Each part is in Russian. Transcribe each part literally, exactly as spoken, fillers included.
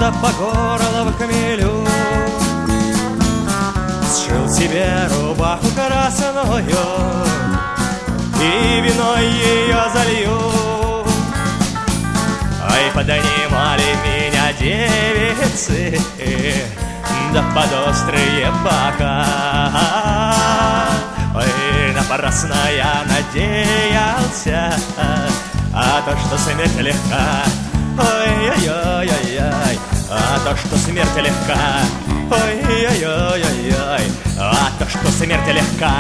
да по горло в хмелю. Сшил себе рубаху красную и виной ее залью. Ай, поднимали меня девицы, да под острые бока. Ой, напрасно я надеялся, а то, что смерть легка. Ой-ой-ой-ой-ой, а то, что смерть легка. Ой-ой-ой-ой-ой, а то, что смерть легка.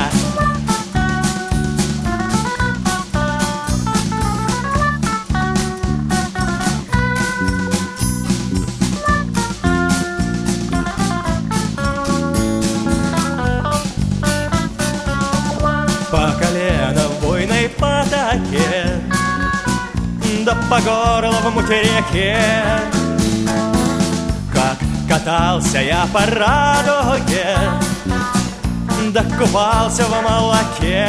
По колено в буйной потоке, да по горло в муте реке. Как катался я по радуге, да купался в молоке.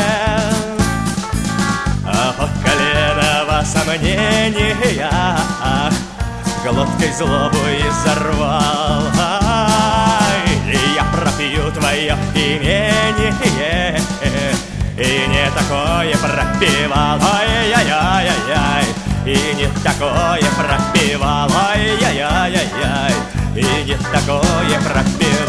А по колено во сомнениях глоткой злобу изорвал. Ай, я пропью твое имение, и не такое пропевал. Ай-яй-яй-яй, и не такое пропевал. Ай-яй-яй-яй, и не такое пропевал.